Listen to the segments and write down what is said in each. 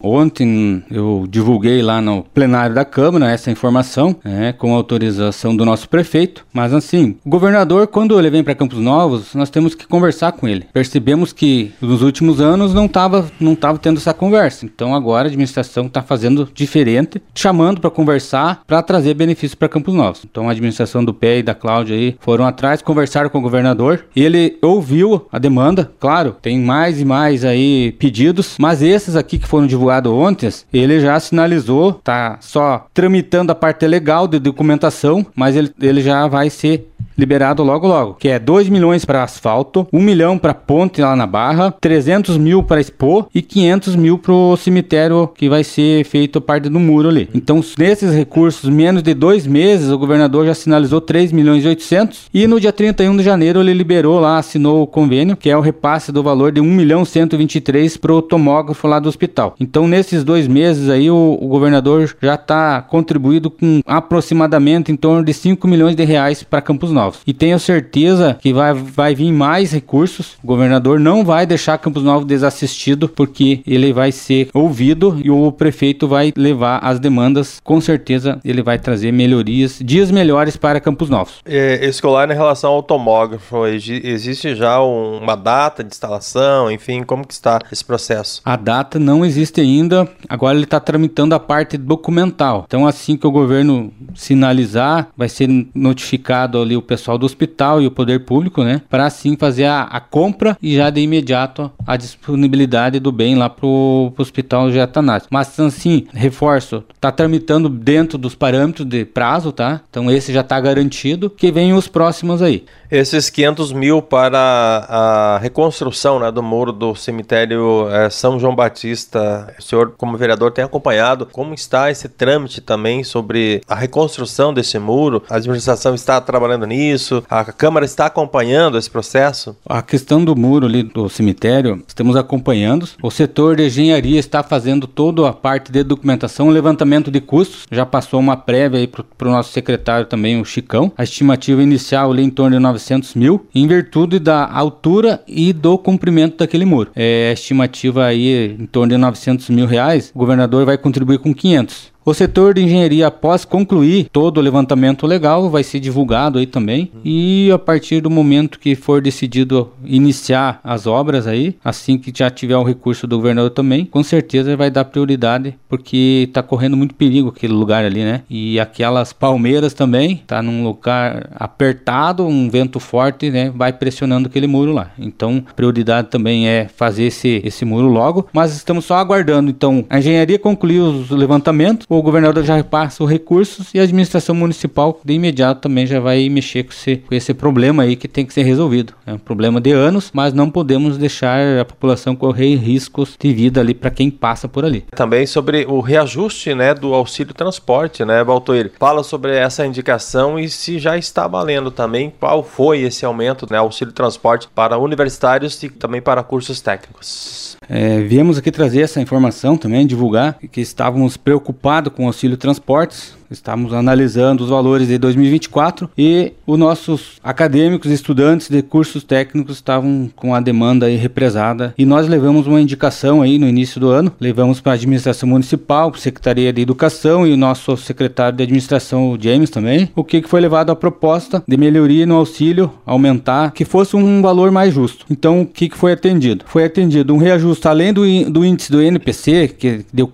Ontem eu divulguei lá no plenário da Câmara essa informação, com autorização do nosso prefeito. Mas assim, o governador, quando ele vem para Campos Novos, nós temos que conversar com ele. Percebemos que nos últimos anos não estava tendo essa conversa. Então agora a administração está fazendo diferente, chamando para conversar, para trazer benefícios para Campos Novos. Então a administração do Pé e da Cláudia aí foram atrás, conversaram com o governador. Ele ouviu a demanda, claro, tem mais e mais aí pedidos, mas esses aqui que foram divulgados ontem, ele já sinalizou, tá só tramitando a parte legal de documentação, mas ele já vai ser liberado logo, que é 2 milhões para asfalto, 1 milhão para ponte lá na Barra, 300 mil para Expo e 500 mil para o cemitério que vai ser feito parte do muro ali. Então, nesses recursos, menos de 2 meses, o governador já sinalizou 3 milhões e 800 e no dia 31 de janeiro ele liberou lá, assinou o convênio, que é o repasse do valor de 1 milhão 123 para o tomógrafo lá do hospital. Então, nesses 2 meses aí, o governador já está contribuído com aproximadamente em torno de 5 milhões de reais para Campos Novos. E tenho certeza que vai vir mais recursos. O governador não vai deixar Campos Novos desassistido, porque ele vai ser ouvido e o prefeito vai levar as demandas. Com certeza ele vai trazer melhorias, dias melhores para Campos Novos. Escolar, em relação ao tomógrafo, existe já uma data de instalação, enfim, como que está esse processo? A data não existe ainda, agora ele está tramitando a parte documental. Então assim que o governo sinalizar, vai ser notificado ali o pessoal do hospital e o poder público, para assim fazer a compra e já de imediato a disponibilidade do bem lá pro hospital de Atanásio. Mas assim, reforço, tá tramitando dentro dos parâmetros de prazo, tá? Então esse já tá garantido, que vem os próximos aí. Esses 500 mil para a reconstrução, do muro do cemitério São João Batista, o senhor como vereador tem acompanhado como está esse trâmite também sobre a reconstrução desse muro? A administração está trabalhando nisso? A Câmara está acompanhando esse processo? A questão do muro ali do cemitério, estamos acompanhando. O setor de engenharia está fazendo toda a parte de documentação, levantamento de custos. Já passou uma prévia aí para o nosso secretário também, o Chicão. A estimativa inicial ali em torno de 900 mil, em virtude da altura e do comprimento daquele muro. A estimativa aí em torno de 900 mil reais, o governador vai contribuir com 500. O setor de engenharia, após concluir todo o levantamento legal, vai ser divulgado aí também. E a partir do momento que for decidido iniciar as obras aí, assim que já tiver o recurso do governador também, com certeza vai dar prioridade, porque tá correndo muito perigo aquele lugar ali, E aquelas palmeiras também, tá num lugar apertado, um vento forte, vai pressionando aquele muro lá. Então, a prioridade também é fazer esse muro logo, mas estamos só aguardando. Então, a engenharia concluiu os levantamentos, o governador já repassa os recursos e a administração municipal de imediato também já vai mexer com esse problema aí que tem que ser resolvido. É um problema de anos, mas não podemos deixar a população correr riscos de vida ali para quem passa por ali. Também sobre o reajuste, do auxílio transporte, Valtoir? Fala sobre essa indicação e se já está valendo também, qual foi esse aumento, auxílio transporte para universitários e também para cursos técnicos. Viemos aqui trazer essa informação também, divulgar que estávamos preocupados com o auxílio transportes. Estamos analisando os valores de 2024 e os nossos acadêmicos e estudantes de cursos técnicos estavam com a demanda aí represada e nós levamos uma indicação aí no início do ano, levamos para a administração municipal, para a Secretaria de Educação e o nosso secretário de administração, o James também, o que foi levado a proposta de melhoria no auxílio, aumentar, que fosse um valor mais justo. Então, o que foi atendido? Foi atendido um reajuste além do índice do INPC, que deu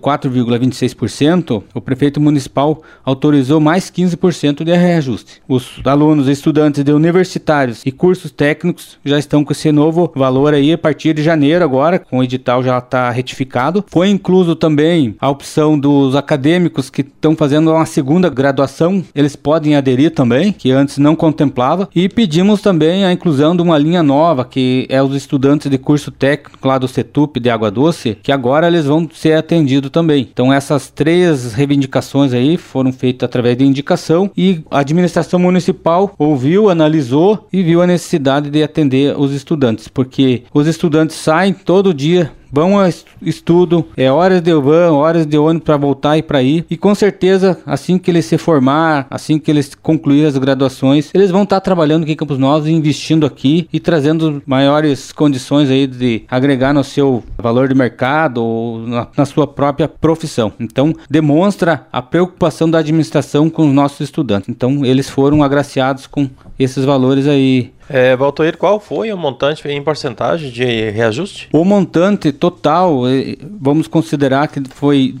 4,26%, o prefeito municipal autorizou mais 15% de reajuste. Os alunos, estudantes de universitários e cursos técnicos já estão com esse novo valor aí a partir de janeiro agora, com o edital já está retificado. Foi incluso também a opção dos acadêmicos que estão fazendo uma segunda graduação, eles podem aderir também, que antes não contemplava. E pedimos também a inclusão de uma linha nova, que é os estudantes de curso técnico lá do CETUP de Água Doce, que agora eles vão ser atendidos também. Então essas 3 reivindicações aí foram feitas através de indicação e a administração municipal ouviu, analisou e viu a necessidade de atender os estudantes, porque os estudantes saem todo dia vão a estudo, horas de van, horas de ônibus para voltar e para ir, e com certeza, assim que eles se formar, assim que eles concluir as graduações, eles vão estar trabalhando aqui em Campos Novos, investindo aqui e trazendo maiores condições aí de agregar no seu valor de mercado ou na sua própria profissão. Então, demonstra a preocupação da administração com os nossos estudantes. Então, eles foram agraciados com esses valores aí. Valtoir, qual foi o montante em porcentagem de reajuste? O montante total, vamos considerar que foi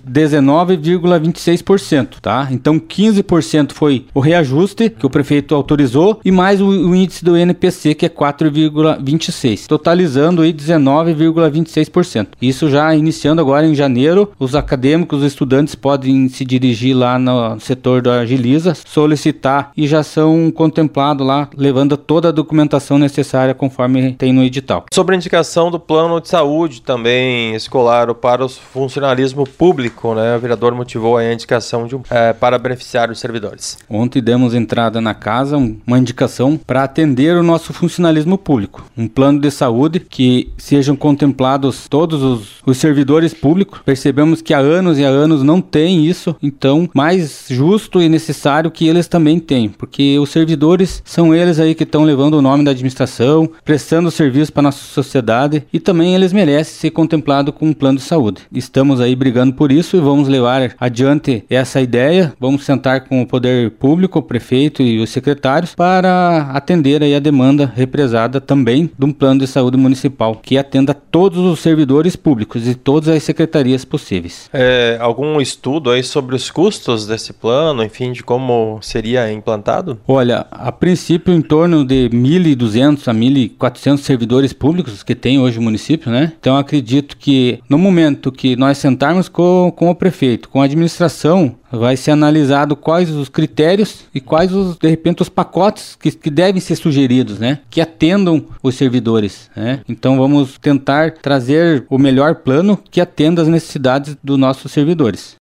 19,26%, tá? Então 15% foi o reajuste que o prefeito autorizou e mais o índice do INPC, que é 4,26%, totalizando aí 19,26%. Isso já iniciando agora em janeiro, os acadêmicos, os estudantes podem se dirigir lá no setor da Agiliza, solicitar e já são contemplados lá, levando toda a documentação necessária conforme tem no edital. Sobre a indicação do plano de saúde também escolar para o funcionalismo público, né? O vereador motivou a indicação para beneficiar os servidores. Ontem demos entrada na casa uma indicação para atender o nosso funcionalismo público. Um plano de saúde que sejam contemplados todos os servidores públicos. Percebemos que há anos e há anos não tem isso, então mais justo e necessário que eles também tenham, porque os servidores são eles aí que estão levando o nome da administração, prestando serviço para a nossa sociedade e também eles merecem ser contemplados com um plano de saúde. Estamos aí brigando por isso e vamos levar adiante essa ideia, vamos sentar com o poder público, o prefeito e os secretários para atender aí a demanda represada também de um plano de saúde municipal que atenda todos os servidores públicos e todas as secretarias possíveis. Algum estudo aí sobre os custos desse plano, enfim, de como seria implantado? Olha, a princípio em torno de 1.200 a 1.400 servidores públicos que tem hoje o município, né? Então acredito que no momento que nós sentarmos com o prefeito, com a administração, vai ser analisado quais os critérios e quais de repente os pacotes que devem ser sugeridos, né? Que atendam os servidores, né? Então vamos tentar trazer o melhor plano que atenda às necessidades dos nossos servidores.